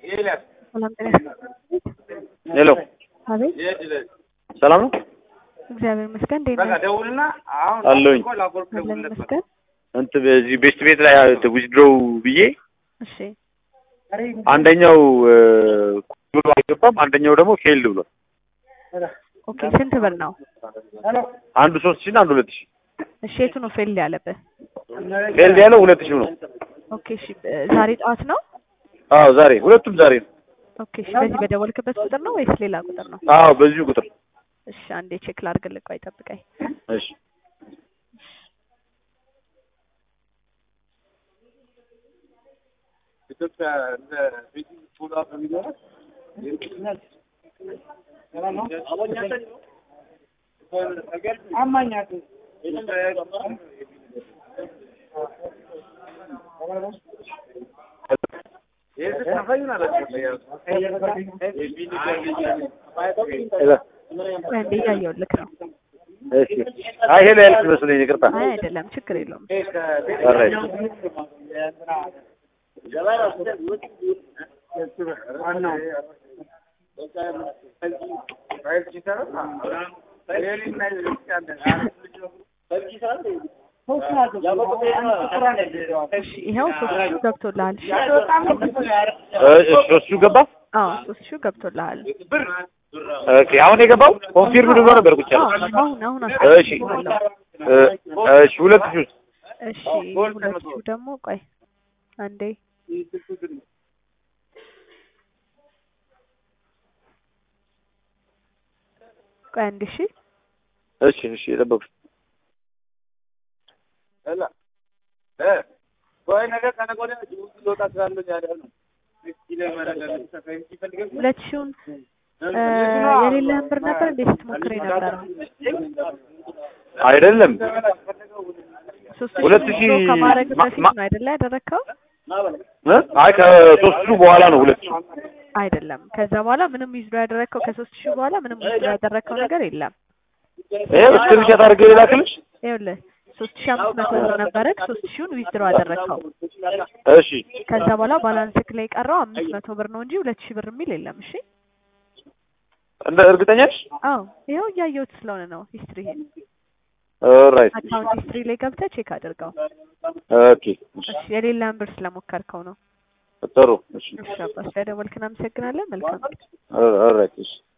ሰላም ጤና ሄሎ አቤት ሰላም ነው እግዚአብሔር ይመስገን እንዴት ነህ አለሁኝ አለን ይመስገን እንትን በዚህ ቤስት ቤት ላይ ዊዝድሮው ብዬ እሺ አንደኛው ብሎ አይገባም አንደኛው ደግሞ ፌልድ ብሏል ኦኬ ስንት ብር ነው አንዱ 3000 እና አንዱ 2000 እሺ የቱ ነው ፌልድ ያለበት ፌልድ ያለው 2000 ነው ኦኬ እሺ ዛሬ ጠዋት ነው አዎ ዛሬ ሁለቱም ዛሬ ነው ኦኬ እሺ በዚህ በደወልክበት ቁጥር ነው ወይስ ሌላ ቁጥር ነው አዎ በዚሁ ቁጥር እሺ አንዴ ቼክ ላድርግልህ ቆይ ጠብቀኝ እሺ ኢትዮጵያ እንደ ቤት ፎሎ አፕ የሚገባ አማኛት እንዴ ያየውልክ ነው እሺ አይ ሄሎ ያልክ መስሎኝ ይቅርታ አይ አይደለም ችግር የለውም ኦልራይት ይሄው 3000 ገብቶልሃል እሱ ገባ አዎ 3000 ገብቶልሃል ኦኬ አሁን የገባው ኮንፊርም ብሎ ነበር ቁጭ አሁን እሺ እሺ 2000 እሺ 2000 ደግሞ ቆይ አንዴ ቆይ አንዴ እሺ እሺ የጠበቁት አላ ቆይ ነገር ከነገ ወዲያ ሊወጣ ስላለ ያለው ነው ሁለት ሺውን የሌለህን ብር ነበር እንዴ ስትሞክር የነበረው አይደለም 3000 ከማድረግ በፊት ነው አይደለ ያደረከው አይ ከ3000 በኋላ ነው 2000 አይደለም ከዛ በኋላ ምንም ዊዝድሮ ያደረከው ከ3000 በኋላ ምንም ዊዝድሮ ያደረከው ነገር የለም ይሄ ስክሪንሾት አድርገህ ላክልሽ ይኸውልህ 3500 ብር ነበረ 3000ን ዊዝድሮ አደረከው እሺ ከዛ በኋላ ባላንስክ ላይ ቀረው 500 ብር ነው እንጂ 2000 ብር የሚል የለም እሺ እንደ እርግጠኛ ነሽ አዎ ይሄው እያየሁት ስለሆነ ነው ሂስትሪ ኦልራይት አካውንት ሂስትሪ ላይ ገብተህ ቼክ አድርገው ኦኬ እሺ የሌላን ብር ስለሞከርከው ነው ጥሩ እሺ እሺ አባስ ደወልክና አመሰግናለን መልካም ኦልራይት እሺ